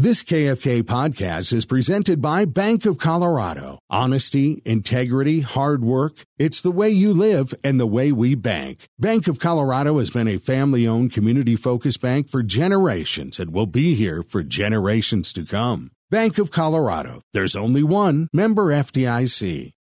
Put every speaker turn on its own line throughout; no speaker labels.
This KFK podcast is presented by Bank of Colorado. Honesty, integrity, hard work. It's the way you live and the way we bank. Bank of Colorado has been a family-owned, community-focused bank for generations and will be here for generations to come. Bank of Colorado. There's only one. Member FDIC.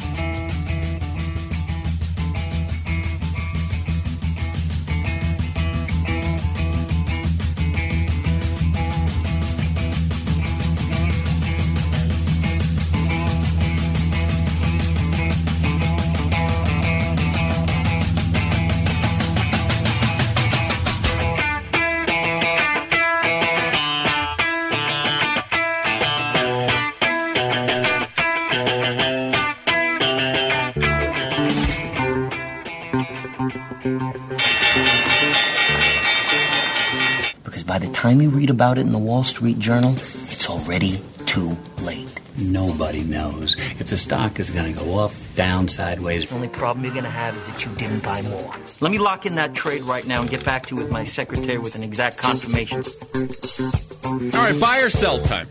By the time you read about it in the Wall Street Journal, it's already too late.
Nobody knows if the stock is going to go up, down, sideways.
The only problem you're going to have is that you didn't buy more. Let me lock in that trade right now and get back to you with my secretary with an exact confirmation.
All right, buy or sell time.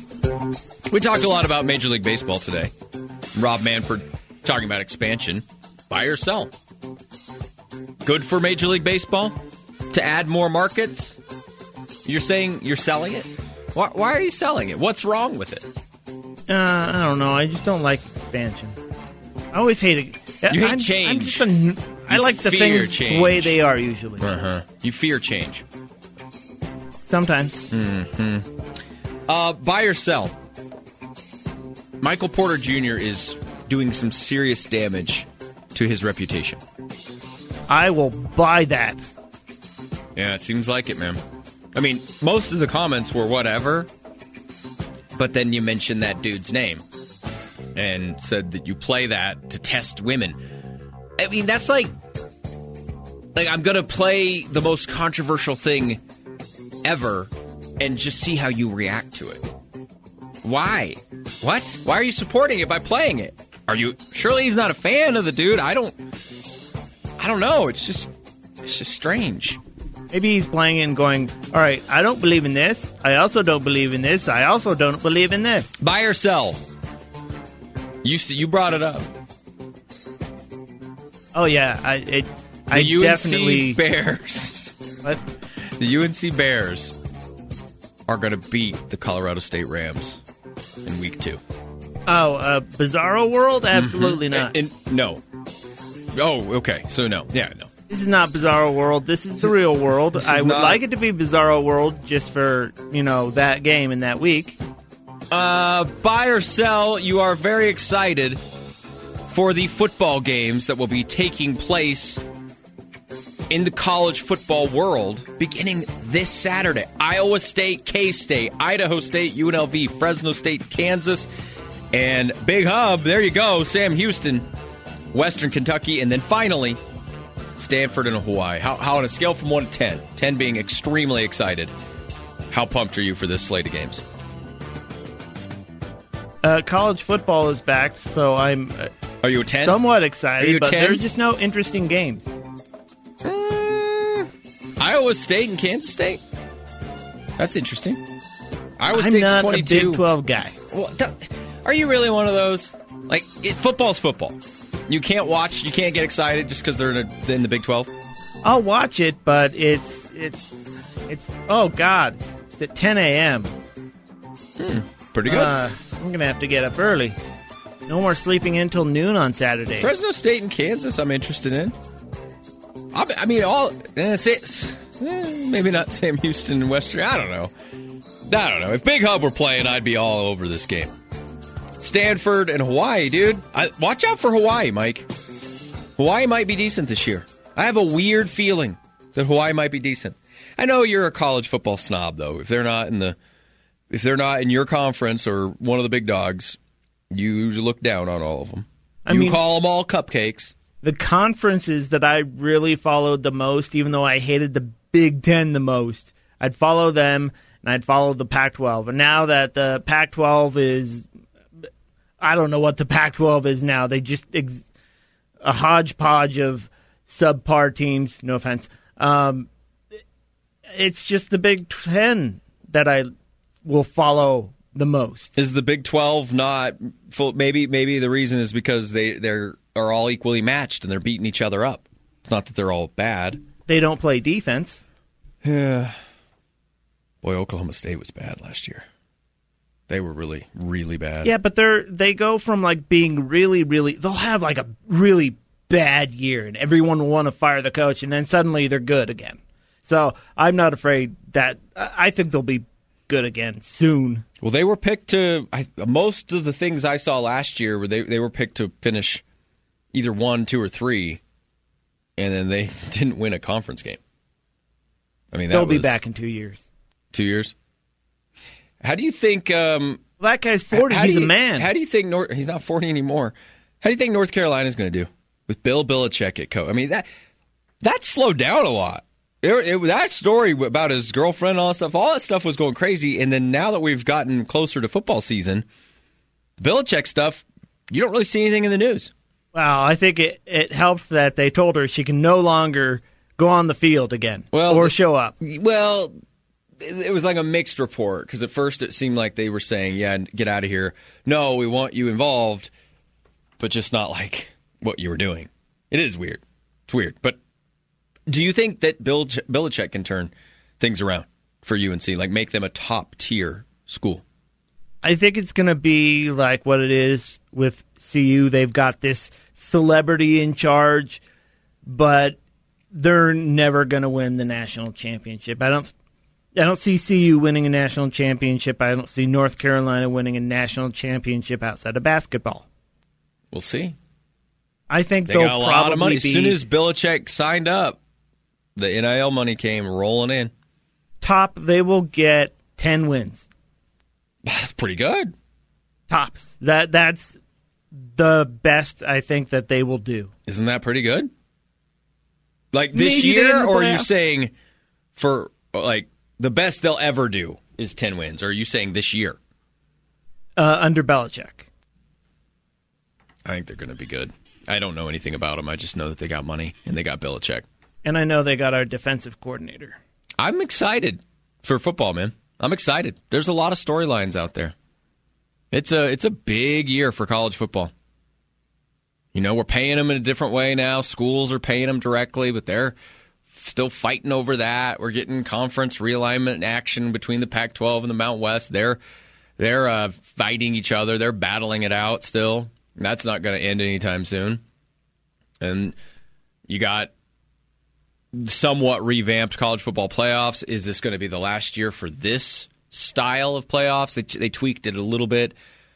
We talked a lot about Major League Baseball today. Rob Manfred talking about expansion. Buy or sell. Good for Major League Baseball to add more markets? You're saying you're selling it? Why are you selling it? What's wrong with it?
I don't know. I just don't like expansion. I always hate it.
You hate change.
I like the things the way they are usually.
You fear change.
Sometimes.
Buy or sell. Michael Porter Jr. is doing some serious damage to his reputation.
I will buy that.
Yeah, it seems like it, man. I mean, most of the comments were whatever, but then you mentioned that dude's name and said that you play that to test women. I mean, that's like I'm going to play the most controversial thing ever and just see how you react to it. Why? What? Why are you supporting it by playing it? Are you? Surely he's not a fan of the dude. I don't know. It's just strange.
Maybe he's playing it and going, all right, I don't believe in this. I also don't believe in this. I also don't believe in this.
Buy or sell? You brought it up.
Oh, yeah. I
UNC
definitely...
Bears.
What?
The UNC Bears are going to beat the Colorado State Rams in week 2.
Oh, Bizarro World? Absolutely not.
No. Oh, okay. So no. Yeah, no.
This is not Bizarro World. This is the real world. I would like it to be Bizarro World just for, that game in that week.
Buy or sell, you are very excited for the football games that will be taking place in the college football world beginning this Saturday. Iowa State, K-State, Idaho State, UNLV, Fresno State, Kansas, and Big Hub, there you go, Sam Houston, Western Kentucky, and then finally, Stanford and Hawaii. How on a scale from 1 to 10, 10 being extremely excited, how pumped are you for this slate of games?
College football is back, so I'm
Are you a 10?
Somewhat excited, but
10?
there are just no interesting games.
Iowa State and Kansas State? That's interesting. Iowa
I'm
State's
not
22.
a Big 12 guy.
Well, are you really one of those? Football's football. You can't watch, you can't get excited just because they're in the Big 12?
I'll watch it, but it's oh, God, it's at 10 a.m.
Pretty good.
I'm going to have to get up early. No more sleeping in till noon on Saturday.
Fresno State and Kansas I'm interested in. Maybe not Sam Houston and Western. I don't know. If Big Hub were playing, I'd be all over this game. Stanford and Hawaii, dude. Watch out for Hawaii, Mike. Hawaii might be decent this year. I have a weird feeling that Hawaii might be decent. I know you're a college football snob, though. If they're not in your conference or one of the big dogs, you look down on all of them. You call them all cupcakes.
The conferences that I really followed the most, even though I hated the Big Ten the most, I'd follow them, and I'd follow the Pac-12. And now that the Pac-12 is... I don't know what the Pac-12 is now. They just... a hodgepodge of subpar teams. No offense. It's just the Big Ten that I will follow the most.
Is the Big 12 not full? Maybe the reason is because they are all equally matched and they're beating each other up. It's not that they're all bad.
They don't play defense.
Yeah. Boy, Oklahoma State was bad last year. They were really, really bad.
Yeah, but they go from like being really, really. They'll have like a really bad year, and everyone will want to fire the coach, and then suddenly they're good again. So I'm not afraid that. I think they'll be good again soon.
Well, they were picked to. Most of the things I saw last year were they were picked to finish either 1, 2, or 3, and then they didn't win a conference game. I mean,
they'll be back in 2 years.
2 years. How do you think?
That guy's 40. He's a man.
How do you think? He's not 40 anymore. How do you think North Carolina's going to do with Bill Belichick at coach? I mean, that slowed down a lot. That story about his girlfriend and all that stuff was going crazy. And then now that we've gotten closer to football season, the Belichick stuff, you don't really see anything in the news.
Well, I think it helped that they told her she can no longer go on the field again or show up.
Well, it was like a mixed report because at first it seemed like they were saying, yeah, get out of here. No, we want you involved, but just not like what you were doing. It is weird. It's weird. But do you think that Belichick can turn things around for UNC, like make them a top-tier school?
I think it's going to be like what it is with CU. They've got this celebrity in charge, but they're never going to win the national championship. I don't see CU winning a national championship. I don't see North Carolina winning a national championship outside of basketball.
We'll see.
I think
they
they'll
got a
probably
lot of money. As
be,
soon as Belichick signed up, the NIL money came rolling in.
They will get 10 wins.
That's pretty good.
Tops. That's the best I think that they will do.
Isn't that pretty good? Like this
Maybe
year, or are you
playoffs.
saying for like the best they'll ever do is 10 wins? Or are you saying this year?
Under Belichick.
I think they're going to be good. I don't know anything about them. I just know that they got money and they got Belichick.
And I know they got our defensive coordinator.
I'm excited for football, man. I'm excited. There's a lot of storylines out there. It's a big year for college football. You know, we're paying them in a different way now. Schools are paying them directly, but they're still fighting over that. We're getting conference realignment action between the Pac-12 and the Mountain West. They're fighting each other. They're battling it out still. That's not going to end anytime soon. And you got somewhat revamped college football playoffs. Is this going to be the last year for this style of playoffs? They tweaked it a little bit,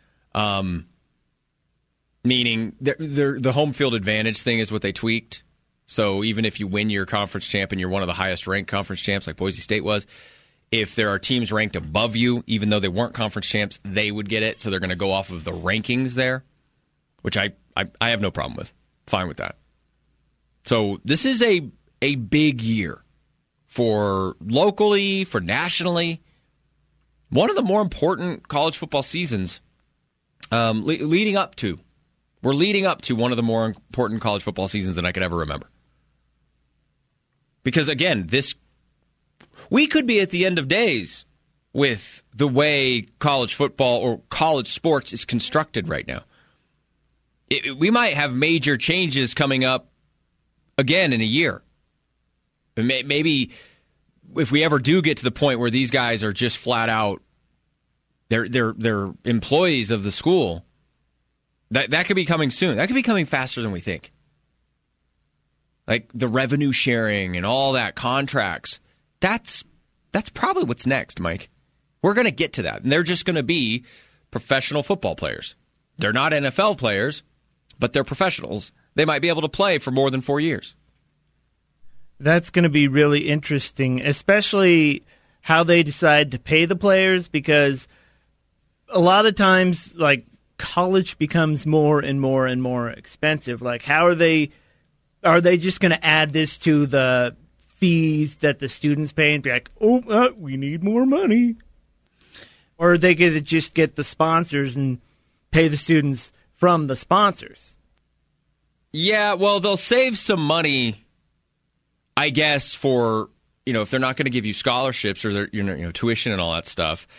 meaning the home field advantage thing is what they tweaked. So even if you win your conference champ and you're one of the highest ranked conference champs like Boise State was, if there are teams ranked above you, even though they weren't conference champs, they would get it. So they're going to go off of the rankings there, which I have no problem with. Fine with that. So this is a big year for locally, for nationally. One of the more important college football seasons leading up to. We're leading up to one of the more important college football seasons than I could ever remember. Because, again, we could be at the end of days with the way college football or college sports is constructed right now. We might have major changes coming up again in a year. Maybe if we ever do get to the point where these guys are just flat out, they're employees of the school, that could be coming soon. That could be coming faster than we think. Like the revenue sharing and all that, contracts. That's probably what's next, Mike. We're going to get to that. And they're just going to be professional football players. They're not NFL players, but they're professionals. They might be able to play for more than 4 years.
That's going to be really interesting, especially how they decide to pay the players, because a lot of times, like, college becomes more and more and more expensive. Like, how are they just going to add this to the fees that the students pay and be like, we need more money? Or are they going to just get the sponsors and pay the students from the sponsors?
Yeah, well, they'll save some money, I guess, for, if they're not going to give you scholarships or their, tuition and all that stuff.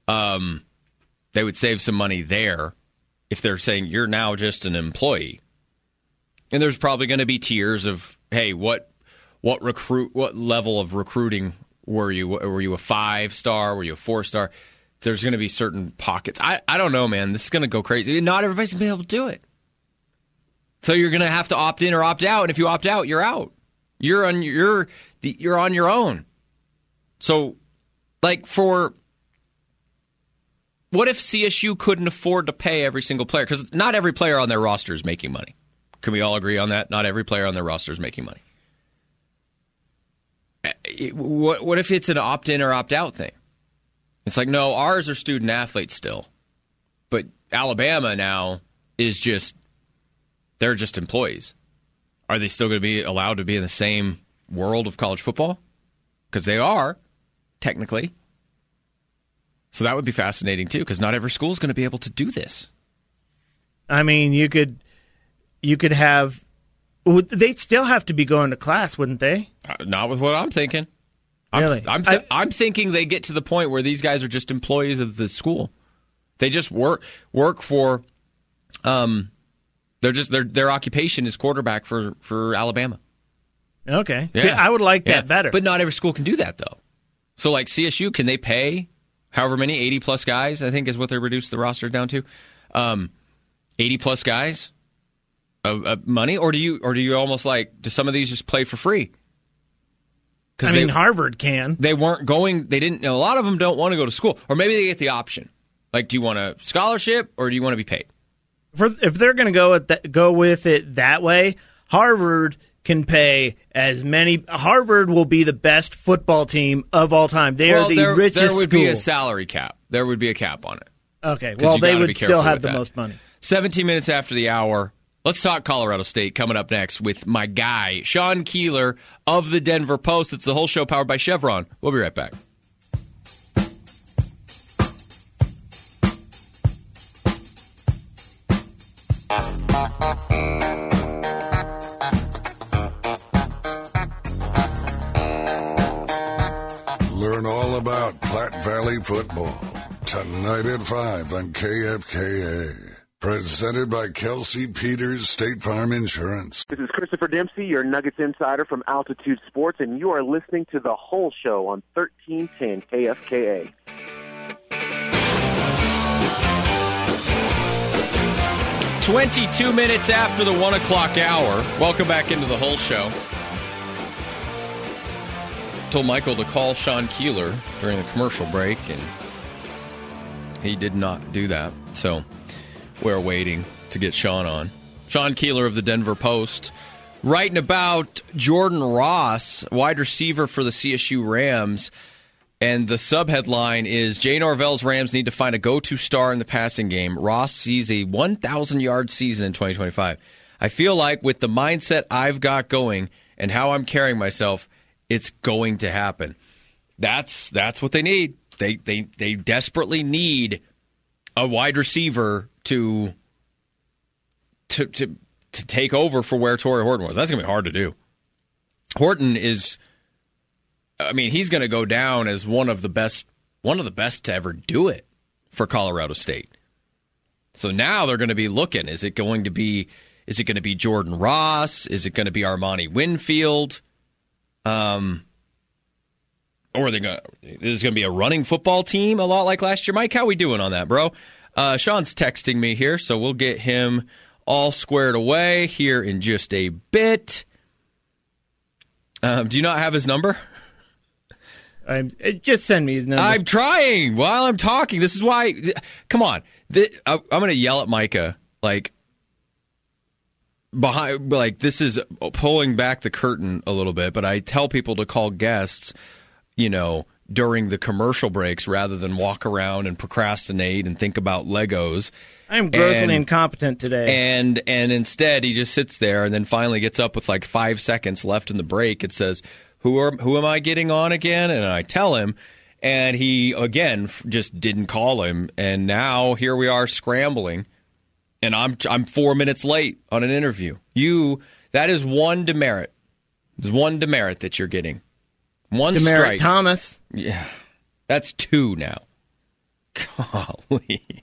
They would save some money there if they're saying you're now just an employee. And there's probably going to be tiers of, hey, what level of recruiting were you? Were you a 5-star? Were you a 4-star? There's going to be certain pockets. I don't know, man. This is going to go crazy. Not everybody's going to be able to do it. So you're going to have to opt in or opt out. And if you opt out, you're out. You're on your own. So, like, what if CSU couldn't afford to pay every single player? Because not every player on their roster is making money. Can we all agree on that? Not every player on their roster is making money. What if it's an opt-in or opt-out thing? It's like, no, ours are student athletes still. But Alabama now is they're just employees. Are they still going to be allowed to be in the same world of college football? Because they are, technically. So that would be fascinating, too, because not every school is going to be able to do this.
I mean, you could have... They'd still have to be going to class, wouldn't they?
Not with what I'm thinking.
Really?
I'm thinking they get to the point where these guys are just employees of the school. They just work for... Their occupation is quarterback for Alabama.
Okay.
Yeah.
See, I would like that better.
But not every school can do that, though. So, like CSU, can they pay however many, 80-plus guys, I think is what they reduced the roster down to? 80-plus guys of money? Or do you almost like, do some of these just play for free?
I mean, Harvard can.
They weren't going, they didn't, a lot of them don't want to go to school. Or maybe they get the option. Like, do you want a scholarship or do you want to be paid?
If they're going to go with it that way, Harvard can pay as many. Harvard will be the best football team of all time. They are the richest
There would
school.
be a salary cap. There would be a cap on it.
Okay, well, they would still have the most money.
17 minutes after the hour. Let's talk Colorado State coming up next with my guy, Sean Keeler of the Denver Post. It's the whole show powered by Chevron. We'll be right back.
Learn all about Platte Valley football tonight at 5 on KFKA. Presented by Kelsey Peters State Farm Insurance.
This is Christopher Dempsey, your Nuggets insider from Altitude Sports, and you are listening to The Whole Show on 1310 KFKA.
"22 minutes after the 1 o'clock hour. Welcome back into The Whole Show. Told Michael to call Sean Keeler during the commercial break, and he did not do that. So we're waiting to get Sean on. Sean Keeler of the Denver Post, writing about Jordan Ross, wide receiver for the CSU Rams. And the subheadline is, Jay Norvell's Rams need to find a go-to star in the passing game. Ross sees a 1,000-yard season in 2025. I feel like with the mindset I've got going and how I'm carrying myself, it's going to happen. That's what they need. They desperately need a wide receiver to take over for where Torrey Horton was. That's going to be hard to do. Horton is, I mean, he's going to go down as one of the best to ever do it for Colorado State. So now they're going to be looking. Is it going to be Jordan Ross? Is it going to be Armani Winfield? Or is it going to be a running football team a lot like last year? Mike, how we doing on that, bro? Sean's texting me here, so we'll get him all squared away here in just a bit. Do you not have his number?
Just send me his number.
I'm trying while I'm talking. This is why. Come on. I'm going to yell at Micah like behind. Like this is pulling back the curtain a little bit. But I tell people to call guests, during the commercial breaks rather than walk around and procrastinate and think about Legos.
I'm grossly incompetent today.
And instead he just sits there and then finally gets up with like 5 seconds left in the break. It says, Who am I getting on again? And I tell him, and he, again, just didn't call him. And now here we are scrambling, and I'm 4 minutes late on an interview. That is one demerit. There's one demerit that you're getting. One
demerit
strike.
Thomas.
Yeah. That's two now. Golly.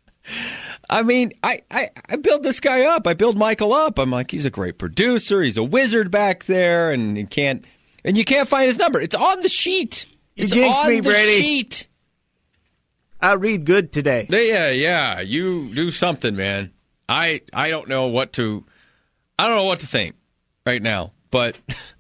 I mean, I build this guy up. I build Michael up. I'm like, he's a great producer. He's a wizard back there, and you can't find his number. It's on the sheet. It's on the sheet.
I read good today.
Yeah. You do something, man. I don't know what to think right now, but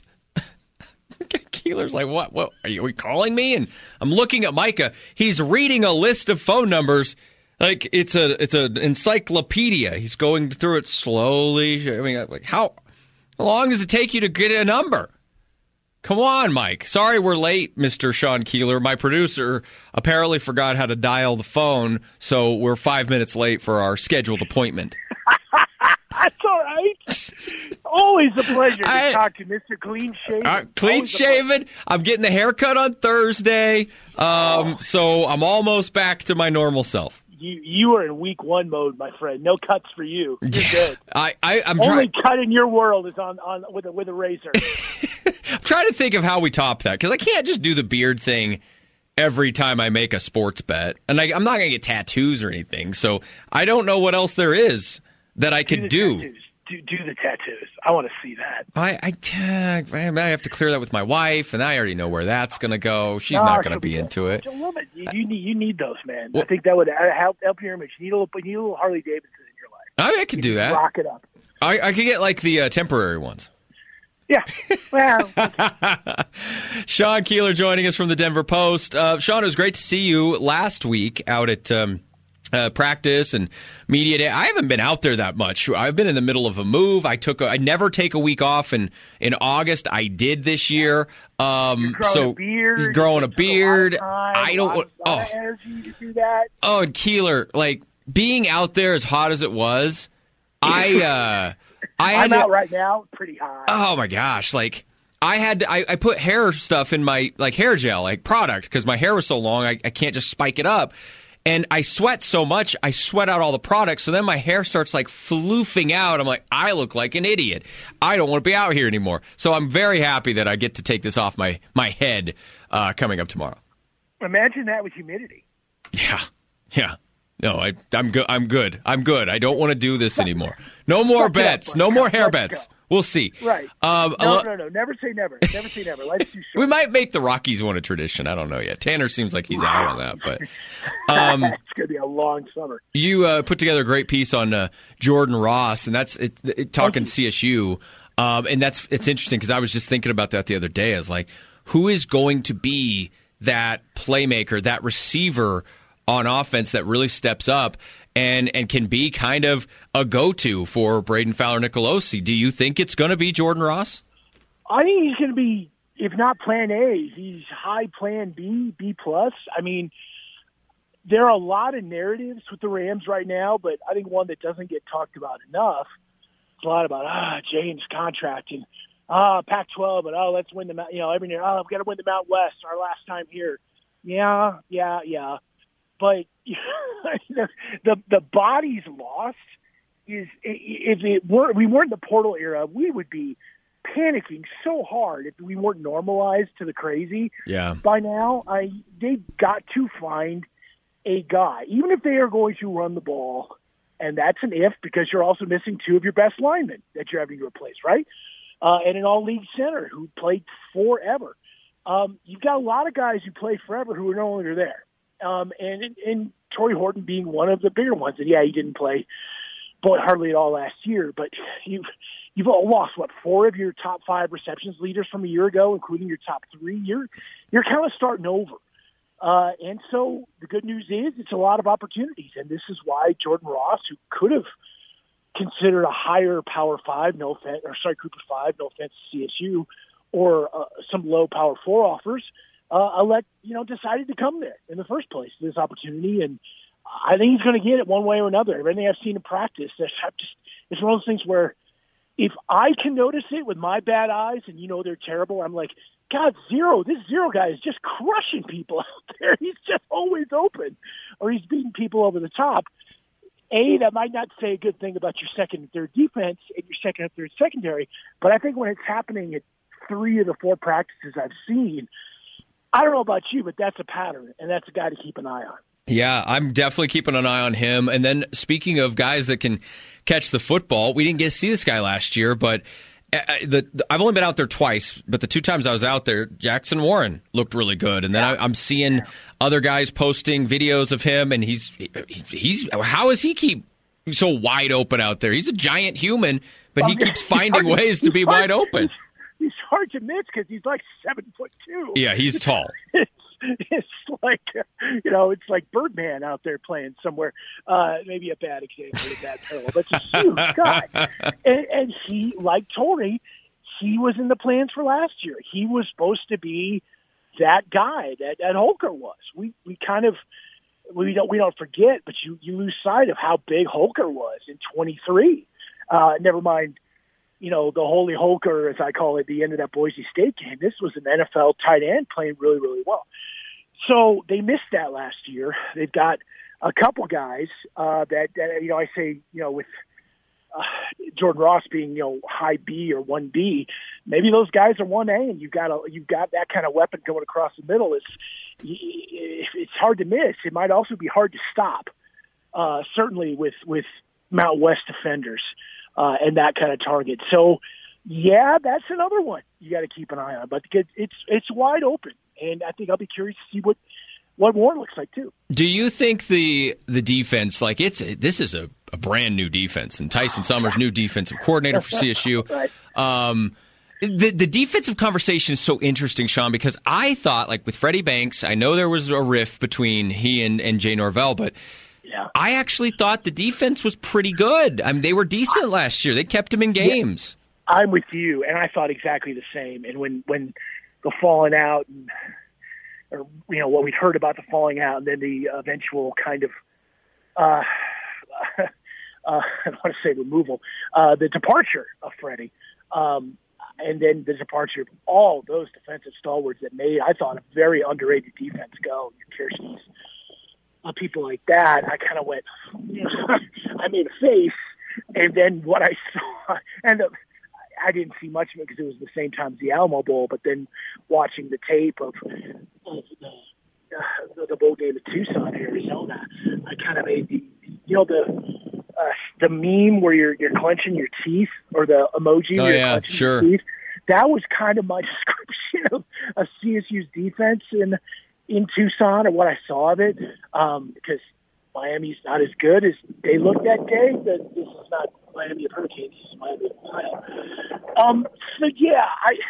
Keeler's like, what? Are you calling me? And I'm looking at Micah. He's reading a list of phone numbers. Like it's an encyclopedia. He's going through it slowly. I mean, like how long does it take you to get a number? Come on, Mike. Sorry we're late, Mr. Sean Keeler. My producer apparently forgot how to dial the phone, so we're 5 minutes late for our scheduled appointment.
That's all right. Always a pleasure to talk to Mr. Clean Shaven.
Clean Shaven. I'm getting the haircut on Thursday, so I'm almost back to my normal self.
You are in week 1 mode, my friend. No cuts for you. You're good.
I'm
only cut in your world is on with a razor.
I'm trying to think of how we top that, because I can't just do the beard thing every time I make a sports bet, and I'm not going to get tattoos or anything. So I don't know what else there is that I could do.
Do the tattoos. I want to see that.
I might have to clear that with my wife, and I already know where that's going to go. She's not going to be into it.
You need those, man. Well, I think that would help your image. You need a little Harley Davidson in your life.
I could do that.
Rock it up.
I could get like the temporary ones.
Yeah. Well.
Sean Keeler joining us from the Denver Post. Sean, it was great to see you last week out at practice and media day. I haven't been out there that much. I've been in the middle of a move. I never take a week off in August. I did this year.
You're growing a beard. I don't want energy to do that.
Oh, and Keeler, like being out there as hot as it was, I'm
out right now, pretty high.
Oh my gosh, like I put hair stuff in my like hair gel, like product, because my hair was so long I can't just spike it up. And I sweat so much, I sweat out all the products, so then my hair starts like floofing out. I'm like, I look like an idiot. I don't want to be out here anymore. So I'm very happy that I get to take this off my head coming up tomorrow.
Imagine that with humidity.
Yeah. No, I'm good. I'm good. I don't want to do this anymore. No more bets. No more hair bets. We'll see.
Right. No. Never say never. Never say never. Life's too short.
We might make the Rockies one a tradition. I don't know yet. Tanner seems like he's out on that. But
it's going to be a long summer.
You put together a great piece on Jordan Ross, and that's talking CSU. And it's interesting because I was just thinking about that the other day. I was like, who is going to be that playmaker, that receiver on offense that really steps up and can be kind of a go-to for Braden Fowler-Nicolosi? Do you think it's going to be Jordan Ross?
I think he's going to be, if not plan A, he's high plan B, B+. I mean, there are a lot of narratives with the Rams right now, but I think one that doesn't get talked about enough is a lot about, James' contract and, Pac-12, but, let's win the, every year, we've got to win the Mountain West, our last time here. Yeah. But the bodies lost is, if we weren't in the portal era, we would be panicking so hard if we weren't normalized to the crazy.
Yeah.
By now, they've got to find a guy, even if they are going to run the ball, and that's an if because you're also missing 2 of your best linemen that you're having to replace, right? And an all-league center who played forever. You've got a lot of guys who play forever who are no longer there. And Torrey Horton being one of the bigger ones. And he didn't play hardly at all last year, but you've all lost 4 of your top 5 receptions leaders from a year ago, including your top 3. You're kind of starting over. And so the good news is it's a lot of opportunities. And this is why Jordan Ross, who could have considered a higher Power 5, Group of 5, no offense to CSU, or some low Power 4 offers, decided to come there in the first place, this opportunity. And I think he's going to get it one way or another. Everything I've seen in practice, it's one of those things where if I can notice it with my bad eyes and they're terrible, I'm like, God, this Zero guy is just crushing people out there. He's just always open, or he's beating people over the top. That might not say a good thing about your second and third defense and your second and third secondary, but I think when it's happening at 3 of the 4 practices I've seen, I don't know about you, but that's a pattern, and that's a guy to keep an eye on.
Yeah, I'm definitely keeping an eye on him. And then speaking of guys that can catch the football, we didn't get to see this guy last year, but I've only been out there twice, but the 2 times I was out there, Jackson Warren looked really good. And then I'm seeing other guys posting videos of him, and he's how does he keep so wide open out there? He's a giant human, but he keeps finding ways to be wide open.
He's hard to miss because he's like 7'2".
Yeah, he's tall.
It's like, it's like Birdman out there playing somewhere. Maybe a bad example, a bad parallel, but it's a huge guy. And he, like Torrey, he was in the plans for last year. He was supposed to be that guy that Holker was. We don't forget, but you lose sight of how big Holker was in 23. Never mind, the Holy Holker, as I call it, the end of that Boise State game. This was an NFL tight end playing really, really well. So they missed that last year. They've got a couple guys that I say, with Jordan Ross being, high B or 1B, maybe those guys are 1A, and you've got that kind of weapon going across the middle. It's hard to miss. It might also be hard to stop, certainly with Mountain West defenders and that kind of target. So, yeah, that's another one you got to keep an eye on. But it's wide open, and I think I'll be curious to see what Warren looks like too.
Do you think the defense, this is a brand new defense, and Tyson Summers, new defensive coordinator for CSU.
Right.
The defensive conversation is so interesting, Sean, because I thought, with Freddie Banks, I know there was a rift between he and Jay Norvell, but I actually thought the defense was pretty good. I mean, they were decent last year. They kept him in games.
Yeah, I'm with you, and I thought exactly the same. And when the falling out, or what we'd heard about the falling out, and then the eventual kind of, I don't want to say removal, the departure of Freddie, and then the departure of all those defensive stalwarts that made, I thought, a very underrated defense go. Your Kirschne's, people like that. I kind of went, I made a face, and then what I saw, and I didn't see much of it because it was the same time as the Alamo Bowl, but then watching the tape of the bowl game at Tucson, Arizona, I kind of made the meme where you're clenching your teeth, or the emoji where you're clenching your teeth. That was kind of my description of CSU's defense in Tucson, and what I saw of it, because Miami's not as good as they looked that day. This is not Miami of Hurricanes, this is Miami of Ohio. So yeah,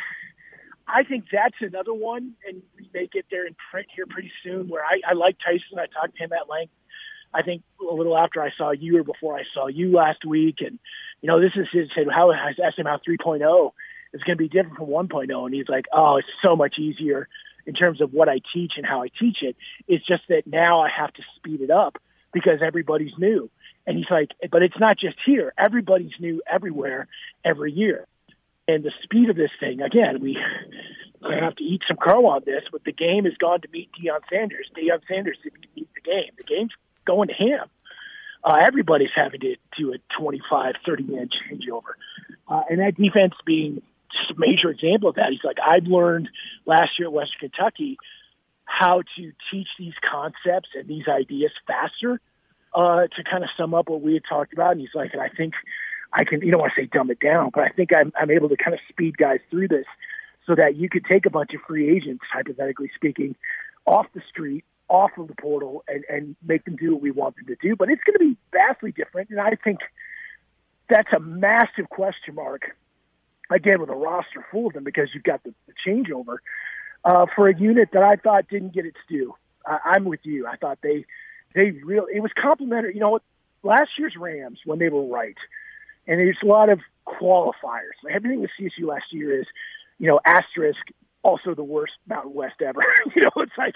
I think that's another one, and we may get there in print here pretty soon, where I like Tyson. I talked to him at length, I think, a little after I saw you or before I saw you last week. And, this is his, I asked him how 3.0 is going to be different from 1.0. And he's like, oh, it's so much easier in terms of what I teach and how I teach it. It's just that now I have to speed it up because everybody's new. And he's like, but it's not just here. Everybody's new everywhere, every year. And the speed of this thing, again, we have to eat some crow on this, but the game has gone to meet Deion Sanders. Deion Sanders didn't meet the game. The game's going to him. Everybody's having to do a 25, 30-man changeover. And that defense being just a major example of that. He's like, I've learned last year at Western Kentucky how to teach these concepts and these ideas faster, to kind of sum up what we had talked about. And he's like, and I think I can, you don't want to say dumb it down, but I think I'm able to kind of speed guys through this so that you could take a bunch of free agents, hypothetically speaking, off the street, off of the portal, and make them do what we want them to do. But it's going to be vastly different, and I think that's a massive question mark, again, with a roster full of them, because you've got the changeover for a unit that I thought didn't get its due. I'm with you. I thought they really, it was complimentary. You know what? Last year's Rams, when they were right, and there's a lot of qualifiers. Everything with CSU last year is, asterisk, also the worst Mountain West ever. It's like,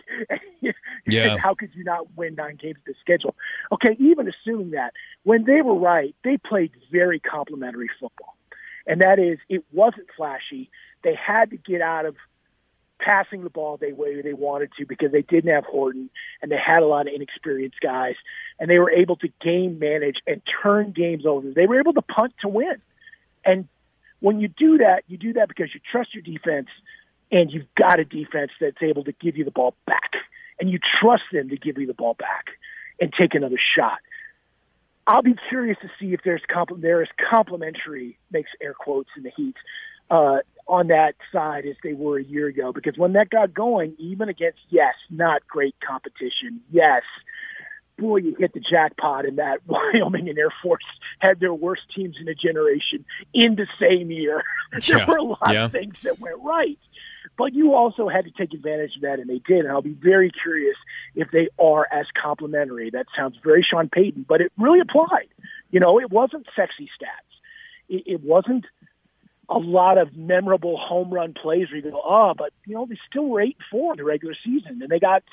how could you not win 9 games this schedule? Okay, even assuming that, when they were right, they played very complimentary football. And that is, it wasn't flashy. They had to get out of passing the ball the way they wanted to because they didn't have Horton, and they had a lot of inexperienced guys, and they were able to game manage and turn games over. They were able to punt to win. And when you do that because you trust your defense, and you've got a defense that's able to give you the ball back. and you trust them to give you the ball back and take another shot. I'll be curious to see if there is complementary, makes air quotes in the Heat, on that side as they were a year ago. Because when that got going, even against, yes, not great competition, yes, boy, you hit the jackpot in that Wyoming and Air Force had their worst teams in a generation in the same year. There were a lot of things that went right. But you also had to take advantage of that, and they did. And I'll be very curious if they are as complimentary. That sounds very Sean Payton, but it really applied. It wasn't sexy stats. It wasn't a lot of memorable home run plays where you go, but, they still were 8-4 in the regular season. And they got,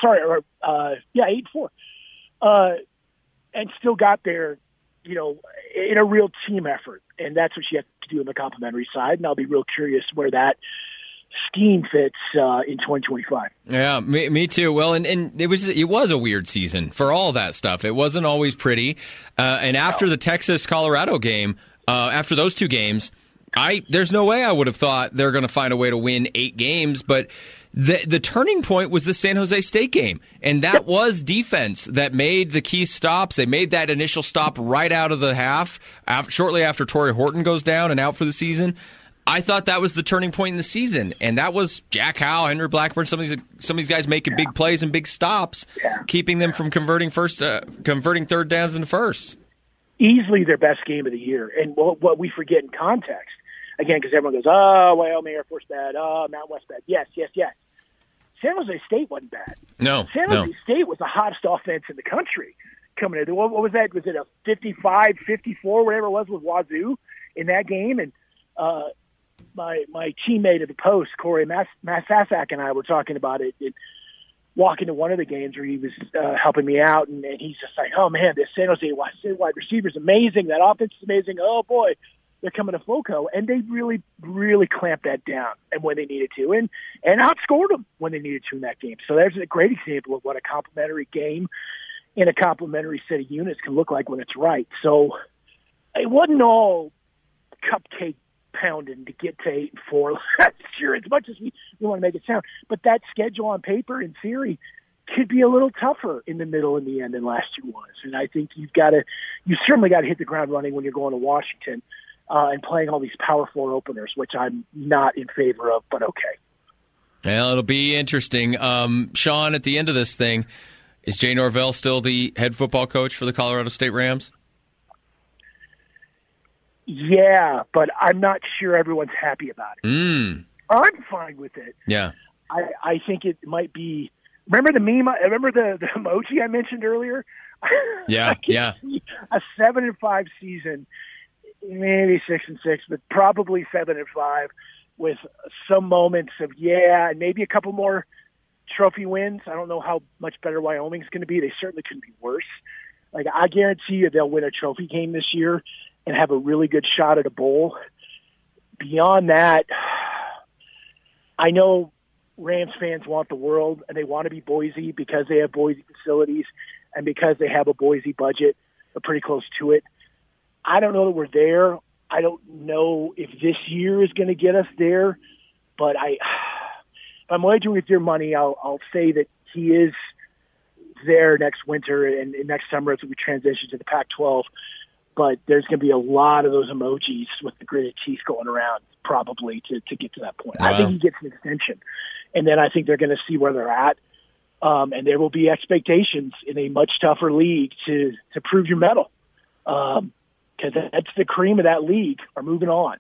8-4. And still got there, in a real team effort. And that's what you have to do on the complimentary side. And I'll be real curious where that scheme fits in 2025.
Yeah, me too. Well, and it was a weird season for all that stuff. It wasn't always pretty. And after the Texas-Colorado game, after those two games, there's no way I would have thought they're going to find a way to win 8 games, but the turning point was the San Jose State game, and that was defense that made the key stops. They made that initial stop right out of the half, shortly after Torrey Horton goes down and out for the season. I thought that was the turning point in the season, and that was Jack Howell, Henry Blackburn, some of these guys making big plays and big stops, keeping them from converting third downs into first.
Easily their best game of the year, and what we forget in context, again, because everyone goes, Wyoming Air Force bad, Mount West bad. Yes. San Jose State wasn't bad.
No.
San Jose State was the hottest offense in the country coming in. What was that? Was it a 55-54, whatever it was, with Wazoo in that game? And my teammate at the Post, Corey Massasak, and I were talking about it and walking to one of the games where he was helping me out, and he's just like, oh, man, this San Jose wide receiver is amazing. That offense is amazing. Oh, boy, they're coming to FOCO. And they really, really clamped that down and when they needed to, and outscored them when they needed to in that game. So there's a great example of what a complementary game and a complementary set of units can look like when it's right. So it wasn't all cupcake pounding to get to 8-4 last year, as much as we want to make it sound. But that schedule on paper, in theory, could be a little tougher in the middle and the end than last year was. And I think you certainly got to hit the ground running when you're going to Washington and playing all these Power 4 openers, which I'm not in favor of, but okay.
Well, it'll be interesting. Sean, at the end of this thing, is Jay Norvell still the head football coach for the Colorado State Rams?
Yeah, but I'm not sure everyone's happy about it. I'm fine with it.
Yeah.
I think it might be. Remember the meme? Remember the emoji I mentioned earlier?
Yeah, yeah.
A 7-5 season, maybe 6-6, but probably 7-5, with some moments of and maybe a couple more trophy wins. I don't know how much better Wyoming's going to be. They certainly couldn't be worse. Like, I guarantee you they'll win a trophy game this year and have a really good shot at a bowl. Beyond that, I know Rams fans want the world, and they want to be Boise because they have Boise facilities and because they have a Boise budget, or pretty close to it. I don't know that we're there. I don't know if this year is going to get us there, but if I'm wagering with your money, I'll say that he is there next winter and next summer as we transition to the Pac-12. But there's going to be a lot of those emojis with the gritted teeth going around probably to get to that point. Wow. I think he gets an extension. And then I think they're going to see where they're at. And there will be expectations in a much tougher league to prove your mettle. Because that's the cream of that league are moving on.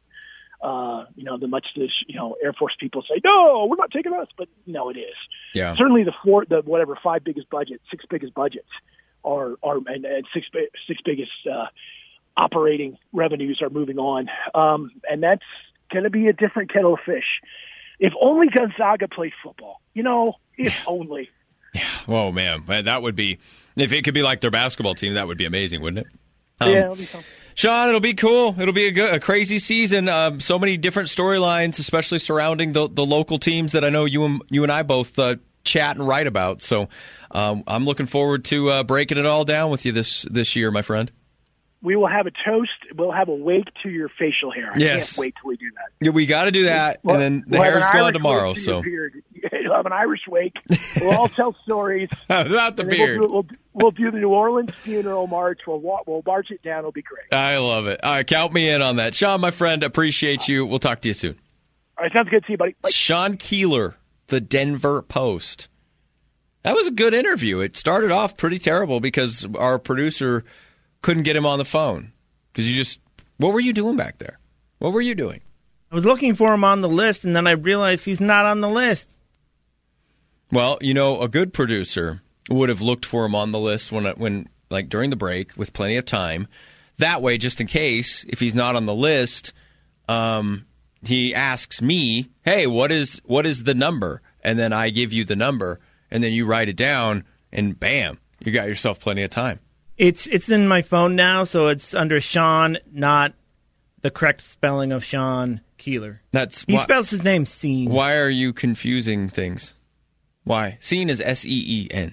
The Air Force people say, no, we're not taking us. But no, it is.
Yeah.
Certainly the 5 biggest budgets, 6 biggest budgets and 6 biggest operating revenues are moving on. And that's going to be a different kettle of fish. If only Gonzaga played football, if only.
Yeah. Whoa, man. That would be, if it could be like their basketball team, that would be amazing, wouldn't it?
Yeah, it'll be fun.
Sean, it'll be cool. It'll be a crazy season. So many different storylines, especially surrounding the local teams that I know you and I both chat and write about. So I'm looking forward to breaking it all down with you this year, my friend.
We will have a toast. We'll have a wake to your facial hair. I can't wait till we do that.
Yeah, we got to do that, and then the hair's gone tomorrow. So
You'll have an Irish wake. We'll all tell stories.
About the
and then
beard.
We'll do the New Orleans funeral march. We'll march it down. It'll be great.
I love it. All right, count me in on that. Sean, my friend, appreciate you. We'll talk to you soon.
All right, sounds good. See you, buddy. Bye.
Sean Keeler, the Denver Post. That was a good interview. It started off pretty terrible because our producer couldn't get him on the phone. Because what were you doing back there? What were you doing?
I was looking for him on the list, and then I realized he's not on the list.
Well, a good producer would have looked for him on the list when during the break with plenty of time. That way, just in case, if he's not on the list, he asks me, "Hey, what is the number?" And then I give you the number, and then you write it down, and bam, you got yourself plenty of time.
It's in my phone now, so it's under Sean, not the correct spelling of Sean Keeler. He spells his name Scene.
Why are you confusing things? Why? Scene is S-E-E-N.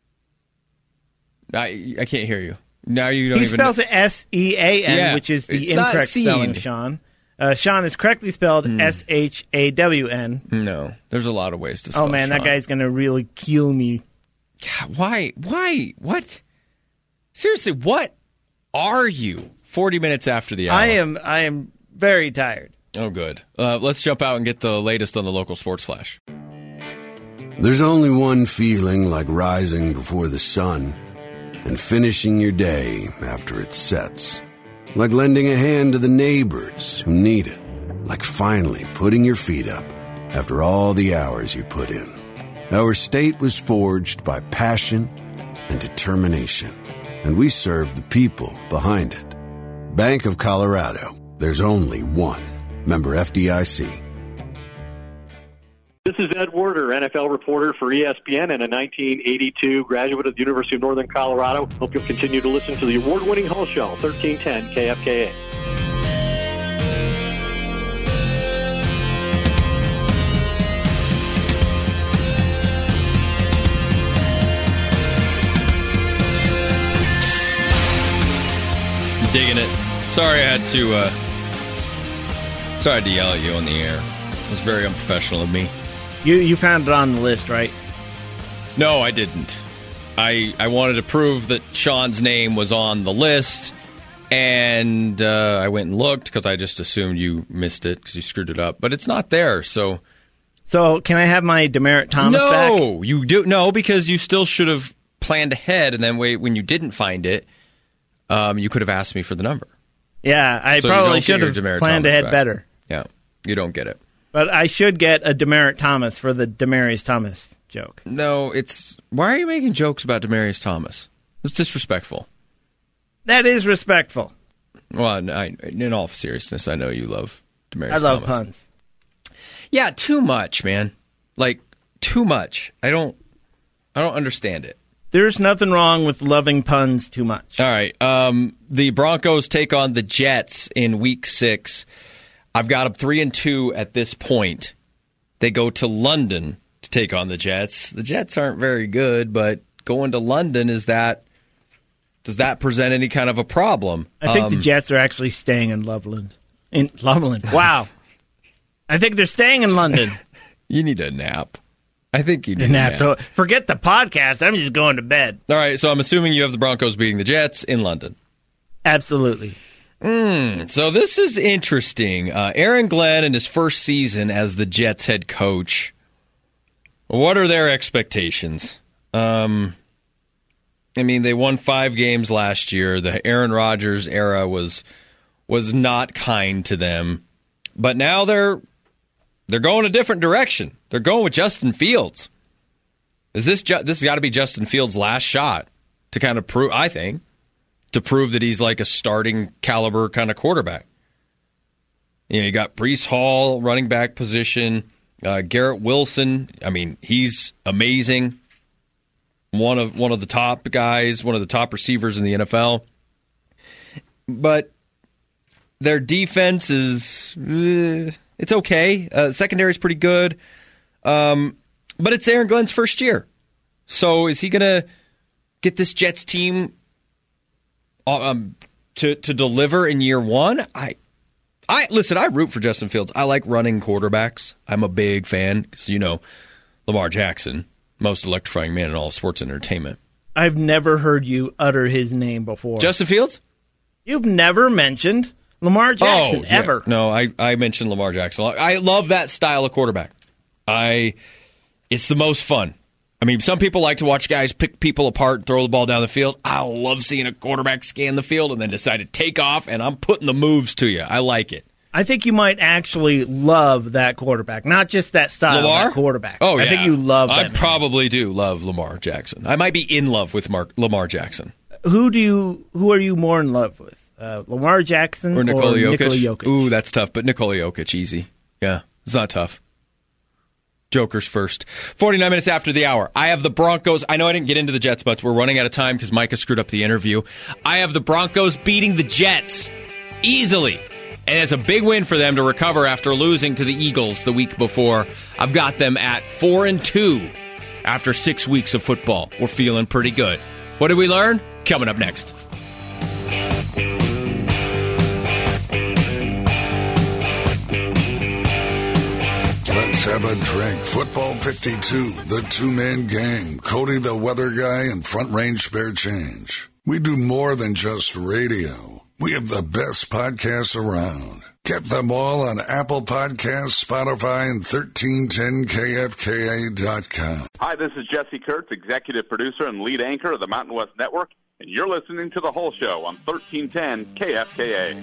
I can't hear you. Now you don't
he
even...
He spells it S-E-A-N, which is the incorrect spelling of Sean. Sean is correctly spelled S-H-A-W-N.
No, there's a lot of ways to spell
Oh, man,
Sean.
that guy's going to really kill me.
God, why? What? Seriously, what are you 40 minutes after the hour?
I am very tired.
Oh, good. Let's jump out and get the latest on the local sports flash.
There's only one feeling like rising before the sun and finishing your day after it sets. Like lending a hand to the neighbors who need it. Like finally putting your feet up after all the hours you put in. Our state was forged by passion and determination, and we serve the people behind it. Bank of Colorado. There's only one. Member FDIC.
This is Ed Werder, NFL reporter for ESPN and a 1982 graduate of the University of Northern Colorado. Hope you'll continue to listen to the award-winning Hull Show, 1310 KFKA.
Digging it. Sorry I had to yell at you on the air. It was very unprofessional of me.
You found it on the list, right?
No, I didn't. I wanted to prove that Sean's name was on the list, and I went and looked because I just assumed you missed it because you screwed it up. But it's not there, so...
So can I have my Demerit Thomas back?
No, you do. No, because you still should have planned ahead, and then when you didn't find it, you could have asked me for the number.
Yeah, I probably should have planned ahead better.
Yeah, you don't get it.
But I should get a Demerit Thomas for the Demaryius Thomas joke.
No, why are you making jokes about Demaryius Thomas? It's disrespectful.
That is respectful.
Well, in all seriousness, I know you love Demaryius Thomas.
I love puns.
Yeah, too much, man. Like, too much. I don't understand it.
There's nothing wrong with loving puns too much.
All right. The Broncos take on the Jets in Week 6. I've got them 3-2 at this point. They go to London to take on the Jets. The Jets aren't very good, but going to London, does that present any kind of a problem?
I think the Jets are actually staying in Loveland. In Loveland. Wow. I think they're staying in London.
You need a nap. I think you need a nap.
So forget the podcast. I'm just going to bed.
All right, so I'm assuming you have the Broncos beating the Jets in London.
Absolutely.
So this is interesting. Aaron Glenn in his first season as the Jets head coach. What are their expectations? I mean, they won 5 games last year. The Aaron Rodgers era was not kind to them, but now they're going a different direction. They're going with Justin Fields. This has got to be Justin Fields' last shot to kind of prove, I think, to prove that he's like a starting caliber kind of quarterback. You got Breece Hall, running back position, Garrett Wilson. I mean, he's amazing. One of the top guys, one of the top receivers in the NFL. But their defense is it's okay. Secondary's pretty good. But it's Aaron Glenn's first year. So is he going to get this Jets team to deliver in year one? Listen, I root for Justin Fields. I like running quarterbacks. I'm a big fan because, Lamar Jackson, most electrifying man in all of sports and entertainment.
I've never heard you utter his name before.
Justin Fields?
You've never mentioned Lamar Jackson, ever.
No, I mentioned Lamar Jackson. I love that style of quarterback. It's the most fun. I mean, some people like to watch guys pick people apart and throw the ball down the field. I love seeing a quarterback scan the field and then decide to take off, and I'm putting the moves to you. I like it.
I think you might actually love that quarterback, not just that style
Lamar?
of that quarterback.
Oh, yeah.
I think you love that.
I probably do love Lamar Jackson. I might be in love with Lamar Jackson.
Who are you more in love with? Lamar Jackson
or Nikola Jokic?
Jokic?
Ooh, that's tough, but Nikola Jokic, easy. Yeah, it's not tough. Joker's first. 49 minutes after the hour. I have the Broncos. I know I didn't get into the Jets, but we're running out of time because Micah screwed up the interview. I have the Broncos beating the Jets easily. And it's a big win for them to recover after losing to the Eagles the week before. I've got them at 4-2 after 6 weeks of football. We're feeling pretty good. What did we learn? Coming up next.
Let's have a drink. Football 52, the two-man gang. Cody the weather guy and Front Range Spare Change. We do more than just radio. We have the best podcasts around. Get them all on Apple Podcasts, Spotify, and 1310kfka.com.
Hi, this is Jesse Kurtz, executive producer and lead anchor of the Mountain West Network, and you're listening to The Whole Show on 1310 KFKA.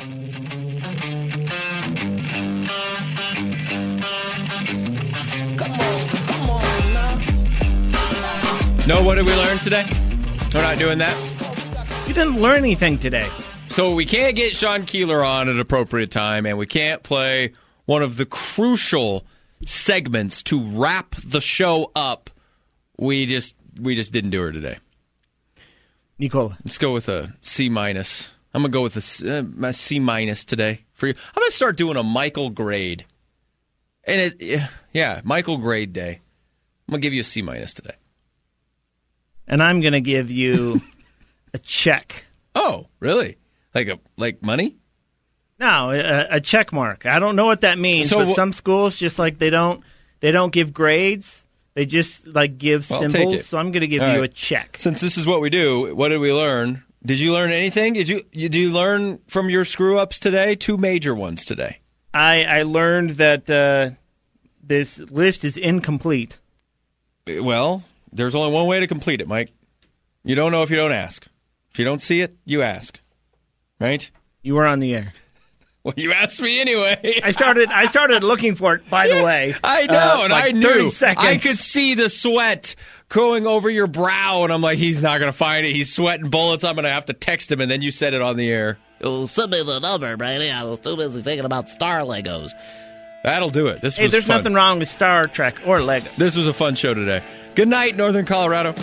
No, what did we learn today? We're not doing that.
You didn't learn anything today.
So we can't get Sean Keeler on at an appropriate time, and we can't play one of the crucial segments to wrap the show up. We just didn't do her today.
Nicola.
Let's go with a C-. I'm going to go with a C- today for you. I'm going to start doing a Michael grade. And Michael grade day. I'm going to give you a C- today.
And I'm going to give you a check.
Oh, really? Like money?
No, a check mark. I don't know what that means, but some schools just like they don't give grades. They just like give symbols. So I'm going to give you a check.
Since this is what we do, what did we learn? Did you learn anything? Did you learn from your screw ups today? 2 major ones today.
I learned that this list is incomplete.
Well, there's only one way to complete it, Mike. You don't know if you don't ask. If you don't see it, you ask. Right?
You were on the air.
Well, you asked me anyway.
I started looking for it, by the way.
I know, and I knew.
30 seconds.
I could see the sweat going over your brow, and I'm like, he's not going to find it. He's sweating bullets. I'm going to have to text him, and then you said it on the air.
Oh, send me the number, Brady. I was too busy thinking about Star Legos.
That'll do it. This was
there's
fun.
nothing wrong with Star Trek or Lego.
This was a fun show today. Good night, Northern Colorado.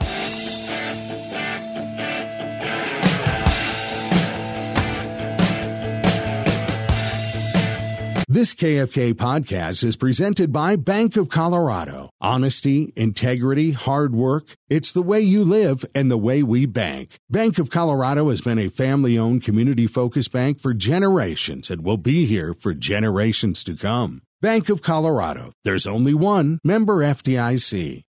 This KFK podcast is presented by Bank of Colorado. Honesty, integrity, hard work. It's the way you live and the way we bank. Bank of Colorado has been a family-owned, community-focused bank for generations and will be here for generations to come. Bank of Colorado. There's only one. Member FDIC.